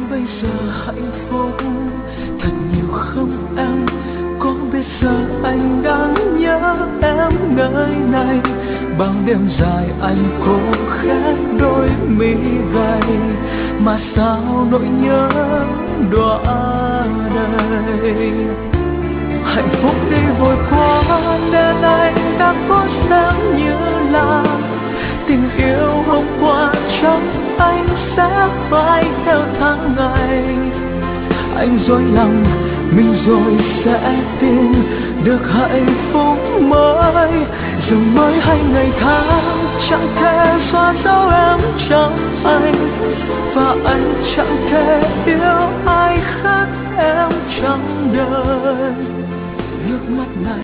bây giờ hạnh phúc thật nhiều không em có biết giờ anh đang nhớ em nơi này. Bao đêm dài anh cố khép đôi mi gầy mà sao nỗi nhớ đọa đầy. Hạnh phúc đi vội qua nên anh đã có xem như là tình yêu hôm qua trong anh sẽ phải theo tháng ngày. Anh dối lòng mình rồi sẽ tìm được hạnh phúc mới. Dù mới hay ngày tháng chẳng thể xóa dấu em trong anh, và anh chẳng thể yêu ai khác em trong đời. Nước mắt này